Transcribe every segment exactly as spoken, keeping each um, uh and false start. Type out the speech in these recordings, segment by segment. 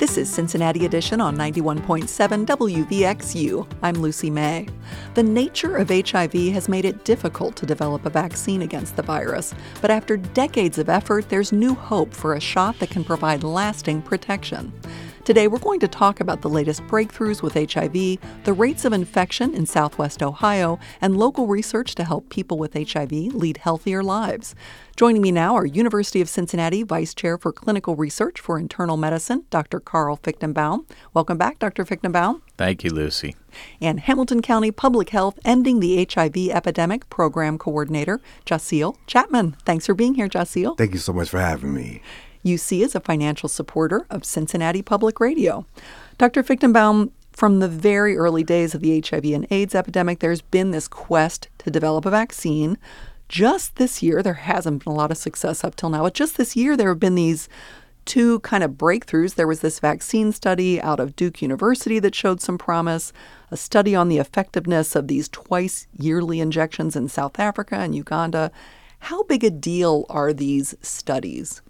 This is Cincinnati Edition on ninety-one point seven W V X U. I'm Lucy May. The nature of H I V has made it difficult to develop a vaccine against the virus, but after decades of effort, there's new hope for a shot that can provide lasting protection. Today, we're going to talk about the latest breakthroughs with H I V, the rates of infection in Southwest Ohio, and local research to help people with H I V lead healthier lives. Joining me now are University of Cincinnati Vice Chair for Clinical Research for Internal Medicine, Doctor Carl Fichtenbaum. Welcome back, Doctor Fichtenbaum. Thank you, Lucy. And Hamilton County Public Health Ending the H I V Epidemic Program Coordinator, Jasiel Chapman. Thanks for being here, Jasiel. Thank you so much for having me. U C is a financial supporter of Cincinnati Public Radio. Doctor Fichtenbaum, from the very early days of the H I V and AIDS epidemic, there's been this quest to develop a vaccine. Just this year, there hasn't been a lot of success up till now, but just this year there have been these two kind of breakthroughs. There was this vaccine study out of Duke University that showed some promise, a study on the effectiveness of these twice yearly injections in South Africa and Uganda. How big a deal are these studies?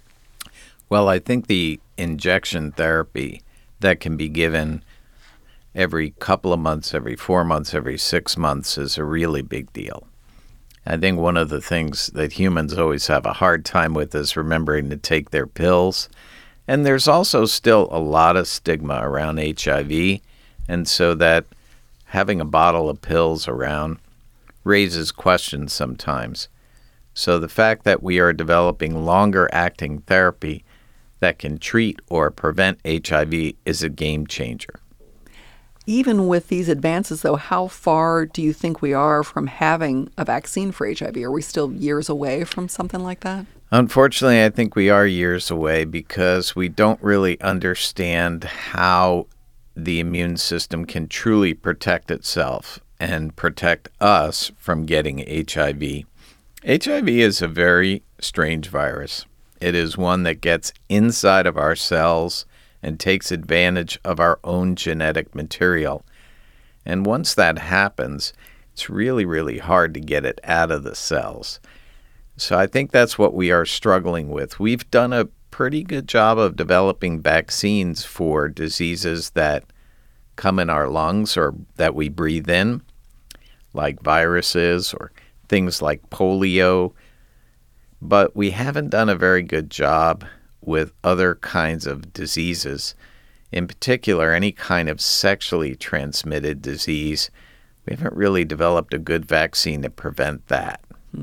Well, I think the injection therapy that can be given every couple of months, every four months, every six months is a really big deal. I think one of the things that humans always have a hard time with is remembering to take their pills. And there's also still a lot of stigma around H I V, and so that having a bottle of pills around raises questions sometimes. So the fact that we are developing longer-acting therapy that can treat or prevent H I V is a game changer. Even with these advances, though, how far do you think we are from having a vaccine for H I V? Are we still years away from something like that? Unfortunately, I think we are years away because we don't really understand how the immune system can truly protect itself and protect us from getting H I V. H I V is a very strange virus. It is one that gets inside of our cells and takes advantage of our own genetic material. And once that happens, it's really, really hard to get it out of the cells. So I think that's what we are struggling with. We've done a pretty good job of developing vaccines for diseases that come in our lungs or that we breathe in, like viruses or things like polio. But we haven't done a very good job with other kinds of diseases, in particular any kind of sexually transmitted disease. We haven't really developed a good vaccine to prevent that. Hmm.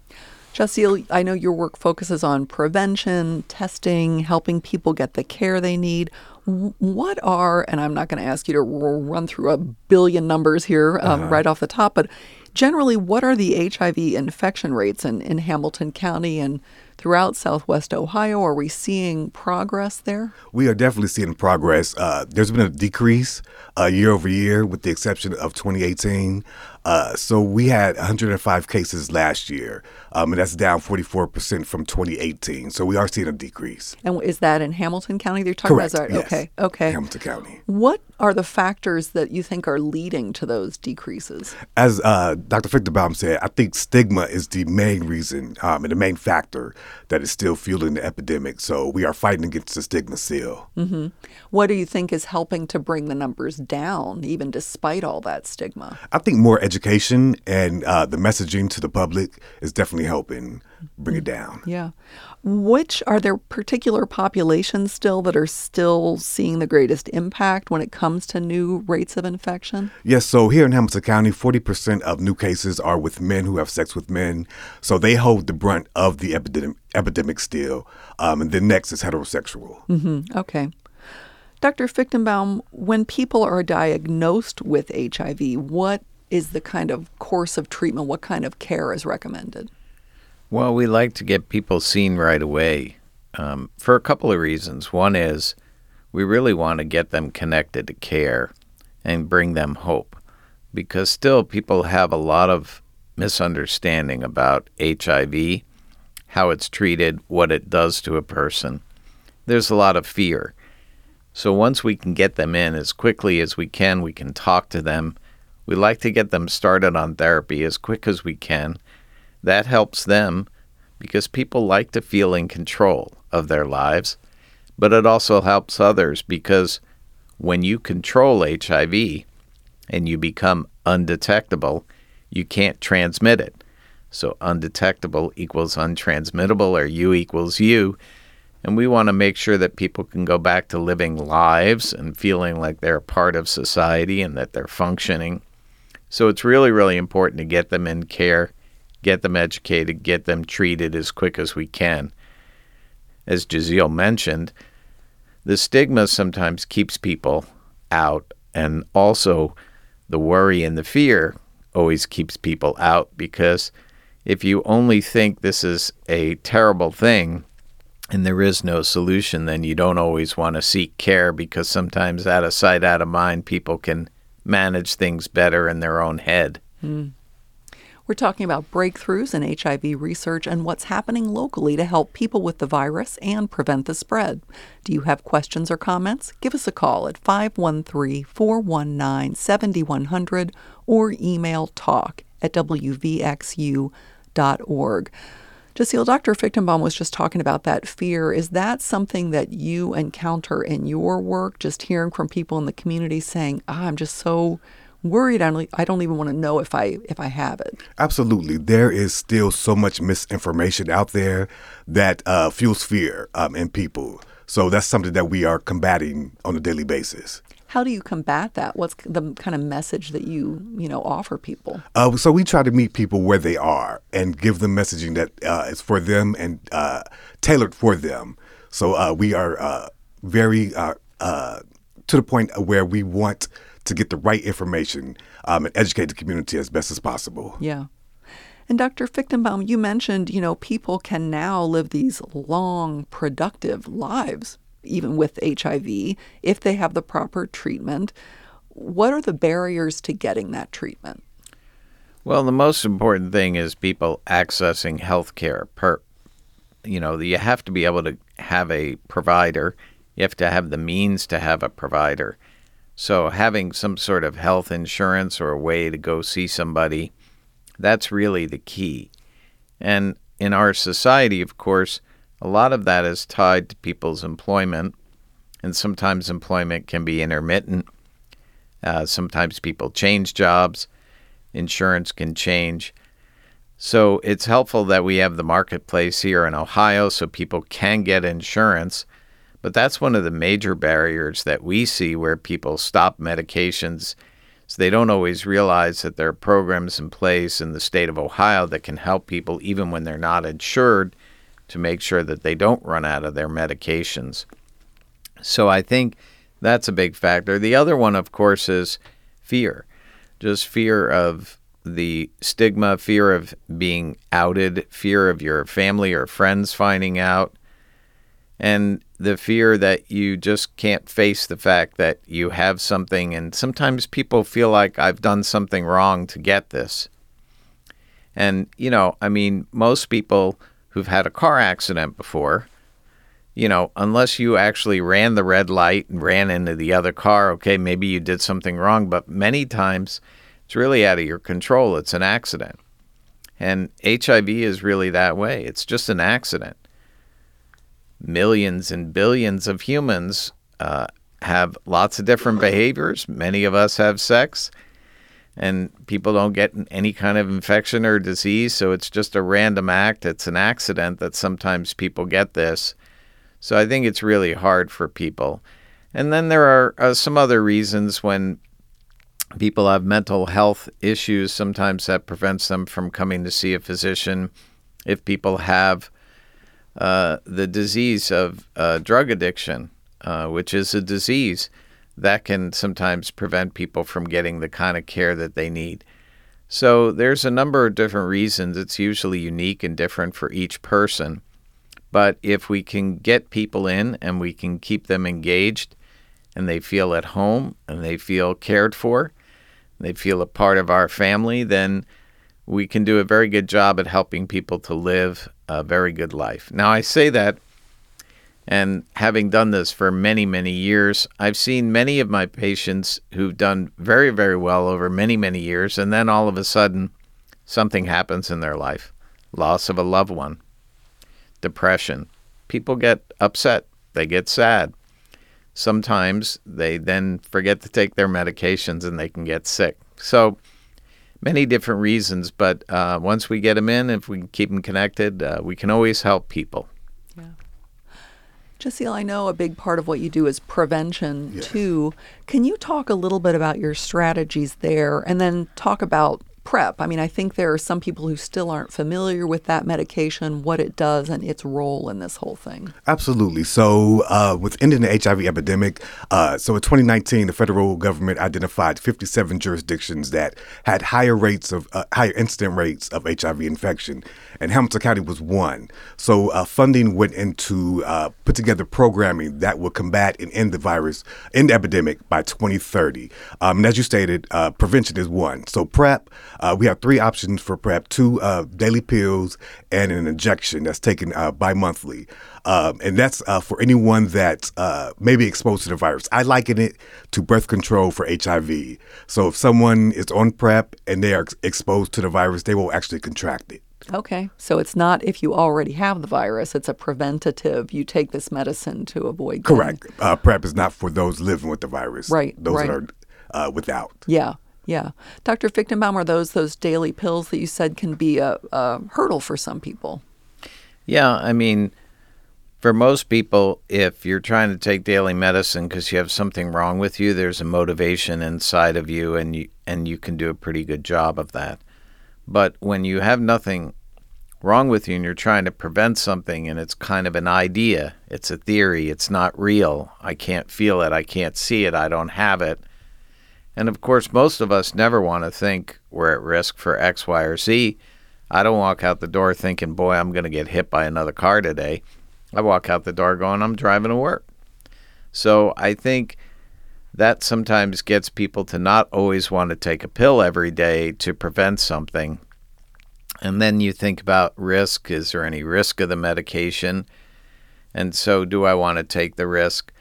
Jasiel, I know your work focuses on prevention, testing, helping people get the care they need. What are, and I'm not going to ask you to run through a billion numbers here um, uh-huh. right off the top, but generally, what are the H I V infection rates in, in Hamilton County and throughout Southwest Ohio? Are we seeing progress there? We are definitely seeing progress. Uh, there's been a decrease uh, year over year with the exception of twenty eighteen. Uh, so we had one hundred five cases last year, um, and that's down forty-four percent from twenty eighteen. So we are seeing a decrease. And is that in Hamilton County they're talking Correct, about? yes. Okay, okay. Hamilton County. What are the factors that you think are leading to those decreases? As uh, Doctor Fichtenbaum said, I think stigma is the main reason um, and the main factor that is still fueling the epidemic. So we are fighting against the stigma still. Mm-hmm. What do you think is helping to bring the numbers down, even despite all that stigma? I think more education and uh, the messaging to the public is definitely helping bring it down. Yeah. Which are there particular populations still that are still seeing the greatest impact when it comes to new rates of infection? Yes. So here in Hamilton County, forty percent of new cases are with men who have sex with men. So they hold the brunt of the epidemic, epidemic still. Um, and then next is heterosexual. Mm-hmm. Okay. Doctor Fichtenbaum, when people are diagnosed with H I V, what is the kind of course of treatment? What kind of care is recommended? Well, we like to get people seen right away um, for a couple of reasons. One is we really want to get them connected to care and bring them hope, because still people have a lot of misunderstanding about H I V, how it's treated, what it does to a person. There's a lot of fear. So once we can get them in as quickly as we can, we can talk to them. We like to get them started on therapy as quick as we can. That helps them because people like to feel in control of their lives. but it also helps others because when you control H I V and you become undetectable, you can't transmit it. So undetectable equals untransmittable, or U equals U. And we want to make sure that people can go back to living lives and feeling like they're a part of society and that they're functioning. So it's really, really important to get them in care, get them educated, get them treated as quick as we can. As Giselle mentioned, the stigma sometimes keeps people out, and also the worry and the fear always keeps people out, because if you only think this is a terrible thing and there is no solution, then you don't always want to seek care, because sometimes out of sight, out of mind, people can manage things better in their own head. Mm. We're talking about breakthroughs in H I V research and what's happening locally to help people with the virus and prevent the spread. Do you have questions or comments? Give us a call at five one three, four one nine, seven one zero zero or email talk at w v x u dot org. Giselle, Doctor Fichtenbaum was just talking about that fear. Is that something that you encounter in your work, just hearing from people in the community saying, ah, I'm just so worried, I don't, I don't even want to know if I if I have it? Absolutely. There is still so much misinformation out there that uh, fuels fear um, in people. So that's something that we are combating on a daily basis. How do you combat that? What's the kind of message that you, you know, offer people? Uh, so we try to meet people where they are and give them messaging that uh, is for them and uh, tailored for them. So uh, we are uh, very uh, uh, to the point where we want to get the right information um, and educate the community as best as possible. Yeah. And Doctor Fichtenbaum, you mentioned, you know, people can now live these long, productive lives, even with H I V, if they have the proper treatment. What are the barriers to getting that treatment? Well, the most important thing is people accessing health care. Per, you know, you have to be able to have a provider. You have to have the means to have a provider. So having some sort of health insurance or a way to go see somebody, that's really the key. And in our society, of course, a lot of that is tied to people's employment, and sometimes employment can be intermittent. Uh, sometimes people change jobs. Insurance can change. So it's helpful that we have the marketplace here in Ohio so people can get insurance. But that's one of the major barriers that we see where people stop medications. So they don't always realize that there are programs in place in the state of Ohio that can help people even when they're not insured to make sure that they don't run out of their medications. So I think that's a big factor. The other one, of course, is fear. Just fear of the stigma, fear of being outed, fear of your family or friends finding out, and the fear that you just can't face the fact that you have something. And sometimes people feel like I've done something wrong to get this. And, you know, I mean, most people who've had a car accident before, you know, unless you actually ran the red light and ran into the other car, okay, maybe you did something wrong. But many times it's really out of your control. It's an accident. And H I V is really that way. It's just an accident. Millions and billions of humans uh, have lots of different behaviors. Many of us have sex, and people don't get any kind of infection or disease, so it's just a random act. It's an accident that sometimes people get this. So I think it's really hard for people. And then there are uh, some other reasons when people have mental health issues. Sometimes that prevents them from coming to see a physician. If people have Uh, the disease of uh, drug addiction, uh, which is a disease that can sometimes prevent people from getting the kind of care that they need. So there's a number of different reasons. It's usually unique and different for each person. But if we can get people in and we can keep them engaged and they feel at home and they feel cared for, they feel a part of our family, then we can do a very good job at helping people to live a very good life. Now, I say that, and having done this for many, many years, I've seen many of my patients who've done very, very well over many, many years, and then all of a sudden, something happens in their life. Loss of a loved one, depression. People get upset. they get sad. Sometimes they then forget to take their medications and they can get sick. So many different reasons, but uh, once we get them in, if we can keep them connected, uh, we can always help people. Yeah. Jasil, I know a big part of what you do is prevention, Yes. too. Can you talk a little bit about your strategies there and then talk about PrEP? I mean, I think there are some people who still aren't familiar with that medication, what it does, and its role in this whole thing. Absolutely. So, uh, with ending the H I V epidemic, uh, so in twenty nineteen, the federal government identified fifty-seven jurisdictions that had higher rates of uh, higher incident rates of H I V infection, and Hamilton County was one. So, uh, funding went into uh, put together programming that would combat and end the virus, end the epidemic by twenty thirty. Um, and as you stated, uh, prevention is one. So, PrEP. Uh, we have three options for PrEP, two uh, daily pills and an injection that's taken uh, bi-monthly. Um, and that's uh, for anyone that uh, may be exposed to the virus. I liken it to birth control for H I V. So if someone is on PrEP and they are ex- exposed to the virus, they will actually contract it. Okay. So it's not if you already have the virus, it's a preventative. You take this medicine to avoid getting- Correct. Uh, PrEP is not for those living with the virus. Right, Those right. that are uh, without. Yeah. Yeah. Doctor Fichtenbaum, are those those daily pills that you said can be a, a hurdle for some people? Yeah, I mean, for most people, if you're trying to take daily medicine because you have something wrong with you, there's a motivation inside of you, and you and you can do a pretty good job of that. But when you have nothing wrong with you and you're trying to prevent something and it's kind of an idea, it's a theory, it's not real, I can't feel it, I can't see it, I don't have it. And of course, most of us never want to think we're at risk for X, Y, or Z. I don't walk out the door thinking, boy, I'm going to get hit by another car today. I walk out the door going, I'm driving to work. So I think that sometimes gets people to not always want to take a pill every day to prevent something. And then you think about risk. Is there any risk of the medication? And so do I want to take the risk?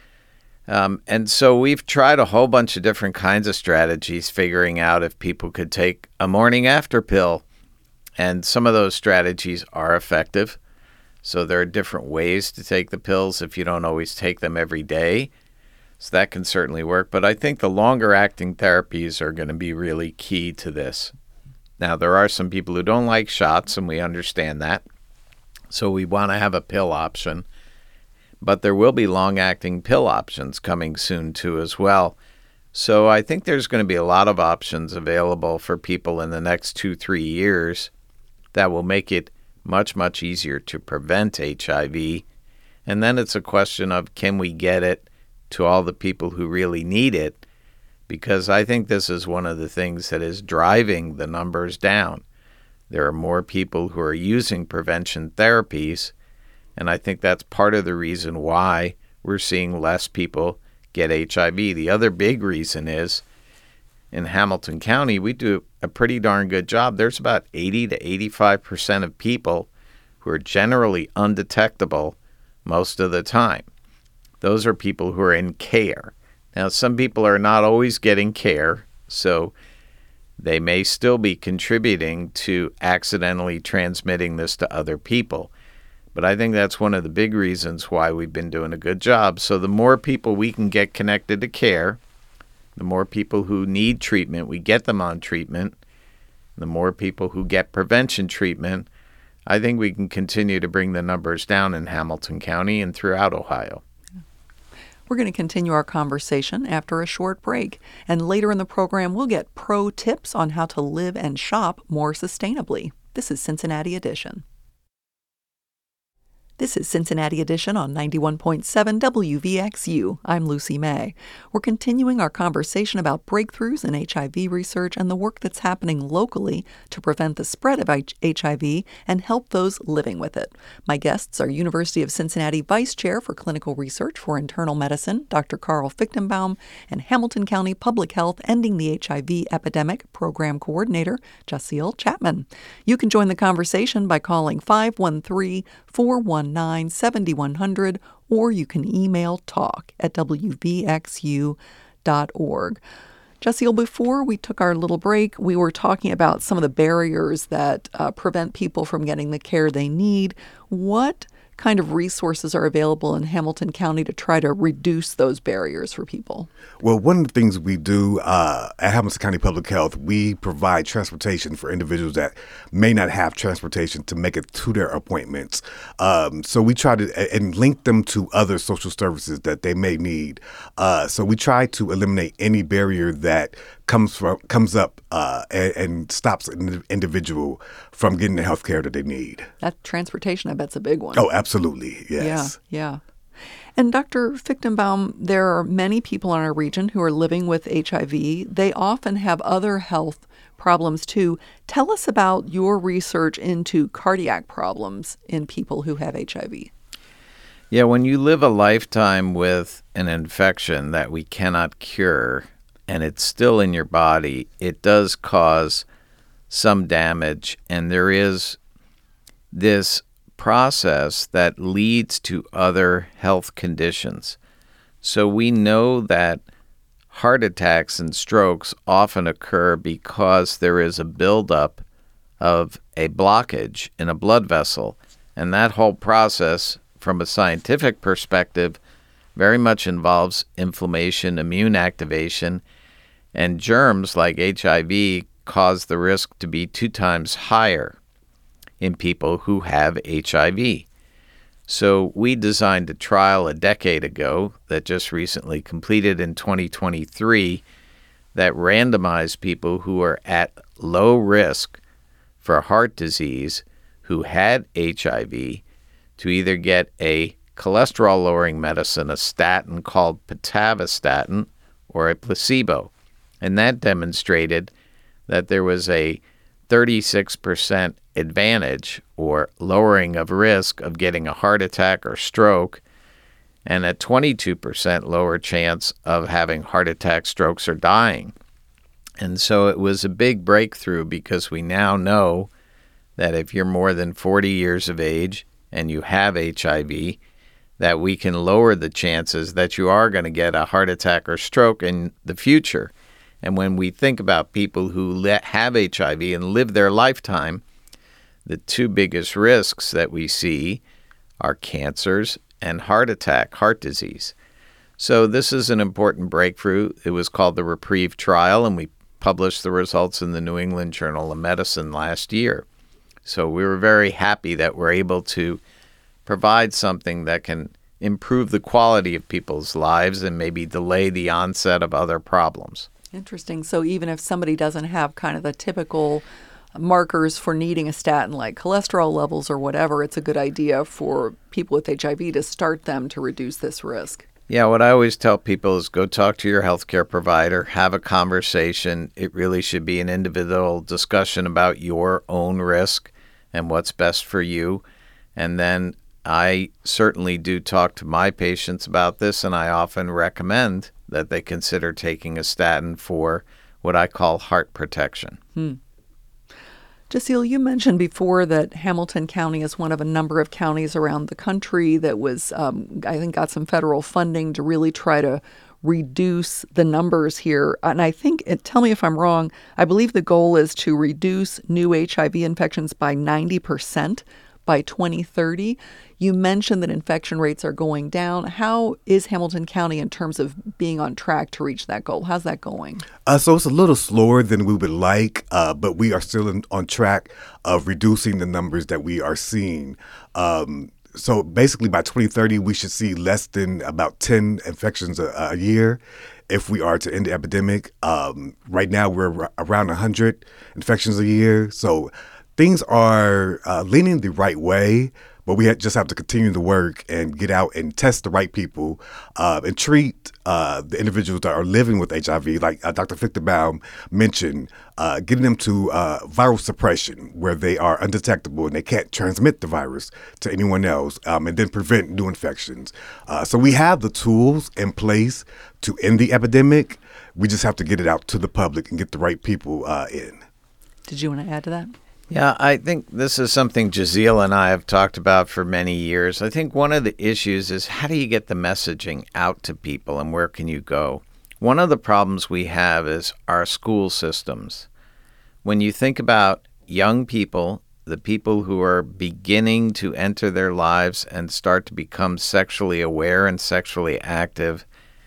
Um, and so we've tried a whole bunch of different kinds of strategies, figuring out if people could take a morning after pill. And some of those strategies are effective. So there are different ways to take the pills if you don't always take them every day. So that can certainly work. But I think the longer acting therapies are going to be really key to this. Now, there are some people who don't like shots, and we understand that. So we want to have a pill option. But there will be long-acting pill options coming soon, too, as well. So I think there's going to be a lot of options available for people in the next two, three years that will make it much, much easier to prevent H I V. And then it's a question of, can we get it to all the people who really need it? Because I think this is one of the things that is driving the numbers down. There are more people who are using prevention therapies, and I think that's part of the reason why we're seeing less people get H I V. The other big reason is in Hamilton County, we do a pretty darn good job. There's about eighty to eighty-five percent of people who are generally undetectable most of the time. Those are people who are in care. Now, some people are not always getting care, so they may still be contributing to accidentally transmitting this to other people. But I think that's one of the big reasons why we've been doing a good job. So the more people we can get connected to care, the more people who need treatment, we get them on treatment. The more people who get prevention treatment, I think we can continue to bring the numbers down in Hamilton County and throughout Ohio. We're going to continue our conversation after a short break. And later in the program, we'll get pro tips on how to live and shop more sustainably. This is Cincinnati Edition. This is Cincinnati Edition on ninety-one point seven W V X U. I'm Lucy May. We're continuing our conversation about breakthroughs in H I V research and the work that's happening locally to prevent the spread of H I V and help those living with it. My guests are University of Cincinnati Vice Chair for Clinical Research for Internal Medicine, Doctor Carl Fichtenbaum, and Hamilton County Public Health Ending the H I V Epidemic Program Coordinator, Jasil Chapman. You can join the conversation by calling five one three, four one nine, seven one zero zero or you can email talk at w v x u dot org. Jasil, before we took our little break, we were talking about some of the barriers that uh, prevent people from getting the care they need. What kind of resources are available in Hamilton County to try to reduce those barriers for people? Well, one of the things we do uh, at Hamilton County Public Health, we provide transportation for individuals that may not have transportation to make it to their appointments. Um, so we try to and link them to other social services that they may need. Uh, so we try to eliminate any barrier that comes from comes up uh, and, and stops an individual from getting the health care that they need. That transportation, I bet's a big one. Oh, absolutely. Yes. Yeah, yeah. And Doctor Fichtenbaum, there are many people in our region who are living with H I V. They often have other health problems too. Tell us about your research into cardiac problems in people who have H I V. Yeah, when you live a lifetime with an infection that we cannot cure and it's still in your body, it does cause some damage. And there is this process that leads to other health conditions. So we know that heart attacks and strokes often occur because there is a buildup of a blockage in a blood vessel. And that whole process, from a scientific perspective, very much involves inflammation, immune activation, and germs like H I V cause the risk to be two times higher in people who have H I V. So we designed a trial a decade ago that just recently completed in twenty twenty-three that randomized people who are at low risk for heart disease who had H I V to either get a cholesterol-lowering medicine, a statin called pitavastatin, or a placebo. And that demonstrated that there was a thirty-six percent advantage or lowering of risk of getting a heart attack or stroke, and a twenty-two percent lower chance of having heart attacks, strokes, or dying. And so it was a big breakthrough because we now know that if you're more than forty years of age and you have H I V, that we can lower the chances that you are going to get a heart attack or stroke in the future. And when we think about people who le- have H I V and live their lifetime, the two biggest risks that we see are cancers and heart attack, heart disease. So this is an important breakthrough. It was called the REPRIEVE trial, and we published the results in the New England Journal of Medicine last year. So we were very happy that we're able to provide something that can improve the quality of people's lives and maybe delay the onset of other problems. Interesting. So even if somebody doesn't have kind of the typical markers for needing a statin like cholesterol levels or whatever, it's a good idea for people with H I V to start them to reduce this risk. Yeah, what I always tell people is go talk to your healthcare provider, have a conversation. It really should be an individual discussion about your own risk and what's best for you. And then I certainly do talk to my patients about this, and I often recommend that they consider taking a statin for what I call heart protection. Hmm. Jaceel, you mentioned before that Hamilton County is one of a number of counties around the country that was, um, I think, got some federal funding to really try to reduce the numbers here. And I think, it, tell me if I'm wrong, I believe the goal is to reduce new H I V infections by ninety percent by twenty thirty. You mentioned that infection rates are going down. How is Hamilton County in terms of being on track to reach that goal? How's that going? Uh, so it's a little slower than we would like, uh, but we are still in, on track of reducing the numbers that we are seeing. Um, so basically by twenty thirty, we should see less than about ten infections a, a year if we are to end the epidemic. Um, right now, we're r- around one hundred infections a year. So things are uh, leaning the right way, but we just have to continue the work and get out and test the right people uh, and treat uh, the individuals that are living with H I V, like uh, Doctor Fichtenbaum mentioned, uh, getting them to uh, viral suppression where they are undetectable and they can't transmit the virus to anyone else, um, and then prevent new infections. Uh, so we have the tools in place to end the epidemic. We just have to get it out to the public and get the right people uh, in. Did you want to add to that? Yeah, I think this is something Jaceel and I have talked about for many years. I think one of the issues is how do you get the messaging out to people and where can you go? One of the problems we have is our school systems. When you think about young people the people who are beginning to enter their lives and start to become sexually aware and sexually active,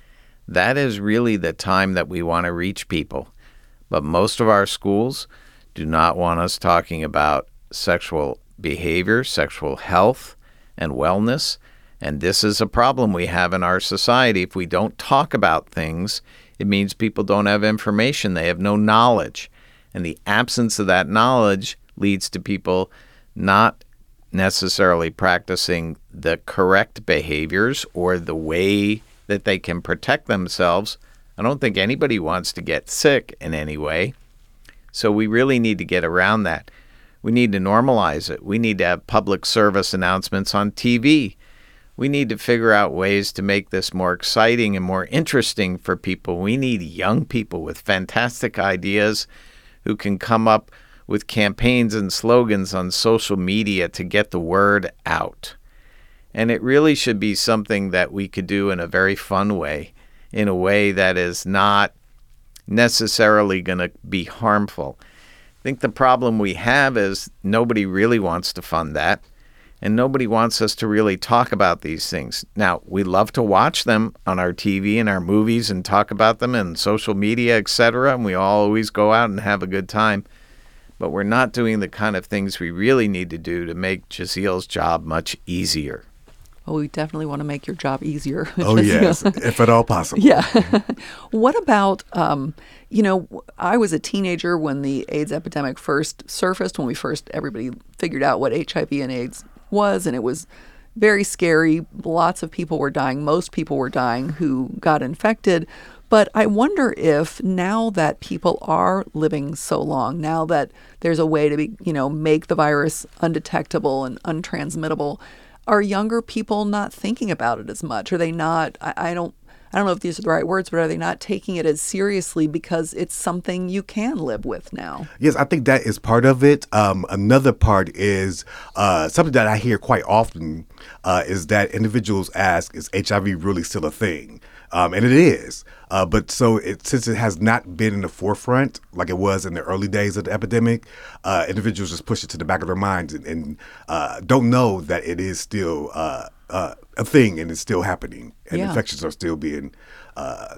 that is really the time that we want to reach people. But most of our schools do not want us talking about sexual behavior, sexual health, and wellness. And this is a problem we have in our society. If we don't talk about things, it means people don't have information. They have no knowledge. And the absence of that knowledge leads to people not necessarily practicing the correct behaviors or the way that they can protect themselves. I don't think anybody wants to get sick in any way. So we really need to get around that. We need to normalize it. We need to have public service announcements on T V. We need to figure out ways to make this more exciting and more interesting for people. We need young people with fantastic ideas who can come up with campaigns and slogans on social media to get the word out. And it really should be something that we could do in a very fun way, in a way that is not necessarily going to be harmful. I think the problem we have is nobody really wants to fund that, and nobody wants us to really talk about these things. Now, we love to watch them on our T V and our movies and talk about them and social media, et cetera, and we all always go out and have a good time. But we're not doing the kind of things we really need to do to make Jaziel's job much easier. Well, we definitely want to make your job easier. Oh, yes, if at all possible. Yeah. What about, um, you know, I was a teenager when the AIDS epidemic first surfaced, when we first, everybody figured out what H I V and AIDS was, and it was very scary. Lots of people were dying. Most people were dying who got infected. But I wonder if now that people are living so long, now that there's a way to be, you know, make the virus undetectable and untransmittable, are younger people not thinking about it as much? Are they not, I, I don't I don't know if these are the right words, but are they not taking it as seriously because it's something you can live with now? Yes, I think that is part of it. Um, another part is uh, something that I hear quite often uh, is that individuals ask, is H I V really still a thing? Um, and it is. Uh, but so it, since it has not been in the forefront like it was in the early days of the epidemic, uh, individuals just push it to the back of their minds and, and uh, don't know that it is still uh, uh, a thing and it's still happening. And yeah. infections are still being uh,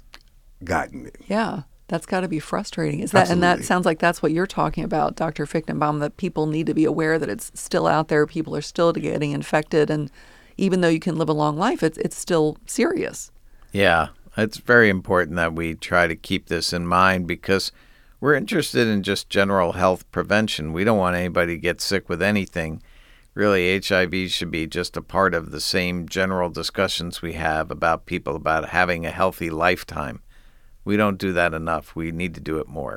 gotten. Yeah. That's got to be frustrating. Is that Absolutely. And that sounds like that's what you're talking about, Doctor Fichtenbaum, that people need to be aware that it's still out there. People are still getting infected. And even though you can live a long life, it's it's still serious. Yeah, it's very important that we try to keep this in mind because we're interested in just general health prevention. We don't want anybody to get sick with anything. Really, H I V should be just a part of the same general discussions we have about people about having a healthy lifetime. We don't do that enough. We need to do it more.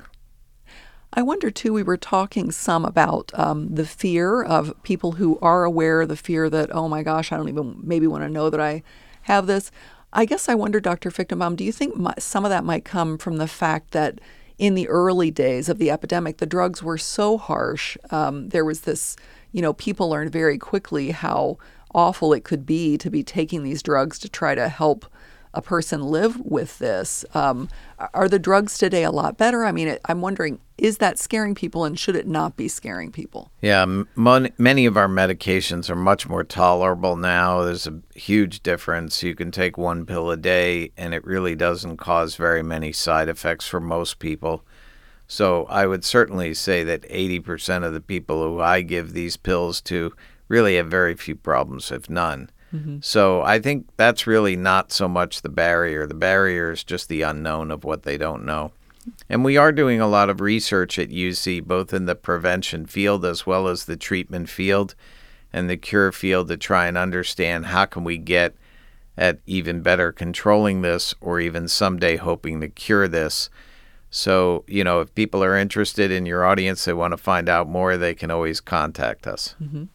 I wonder, too, we were talking some about um, the fear of people who are aware, the fear that, oh, my gosh, I don't even maybe want to know that I have this. I guess I wonder, Doctor Fichtenbaum, do you think my, some of that might come from the fact that in the early days of the epidemic, the drugs were so harsh? Um, there was this, you know, people learned very quickly how awful it could be to be taking these drugs to try to help a person live with this. Um, are the drugs today a lot better? I mean, it, I'm wondering, is that scaring people and should it not be scaring people? Yeah, m- mon- many of our medications are much more tolerable now. There's a huge difference. You can take one pill a day and it really doesn't cause very many side effects for most people. So I would certainly say that eighty percent of the people who I give these pills to really have very few problems, if none. Mm-hmm. So I think that's really not so much the barrier. The barrier is just the unknown of what they don't know. And we are doing a lot of research at U C, both in the prevention field as well as the treatment field and the cure field, to try and understand how can we get at even better controlling this, or even someday hoping to cure this. So, you know, if people are interested in your audience, they want to find out more, they can always contact us. Mm-hmm.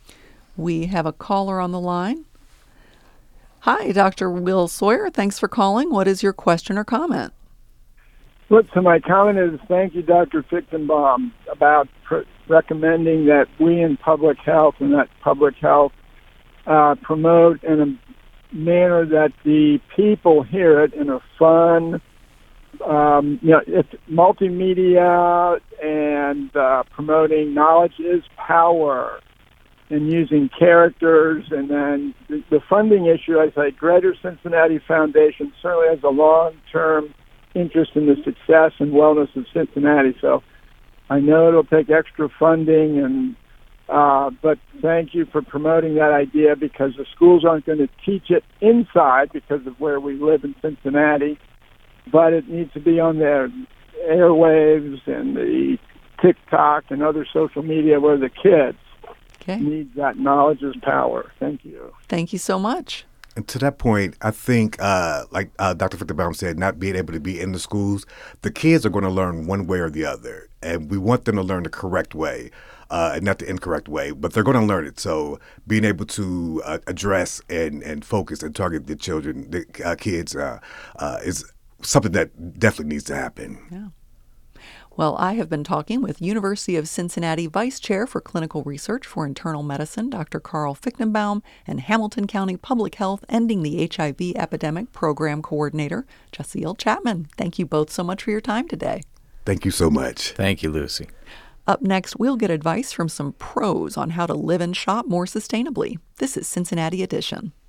We have a caller on the line. Hi, Doctor Will Sawyer. Thanks for calling. What is your question or comment? Look, so my comment is thank you, Doctor Fichtenbaum, about pr- recommending that we in public health and that public health uh, promote in a manner that the people hear it in a fun, um, you know, it's multimedia and uh, promoting knowledge is power and using characters. And then the, the funding issue, I say Greater Cincinnati Foundation certainly has a long-term interest in the success and wellness of Cincinnati. So I know it'll take extra funding, and uh, but thank you for promoting that idea, because the schools aren't going to teach it inside because of where we live in Cincinnati, but it needs to be on their airwaves and the TikTok and other social media where the kids Okay. need that knowledge is power. Thank you. Thank you so much. And to that point, I think, uh, like uh, Doctor Fichtenbaum said, not being able to be in the schools, the kids are going to learn one way or the other. And we want them to learn the correct way, uh, and not the incorrect way, but they're going to learn it. So being able to uh, address and, and focus and target the children, the uh, kids, uh, uh, is something that definitely needs to happen. Yeah. Well, I have been talking with University of Cincinnati Vice Chair for Clinical Research for Internal Medicine, Doctor Carl Fichtenbaum, and Hamilton County Public Health Ending the H I V Epidemic Program Coordinator, Jessiel Chapman. Thank you both so much for your time today. Thank you so much. Thank you, Lucy. Up next, we'll get advice from some pros on how to live and shop more sustainably. This is Cincinnati Edition.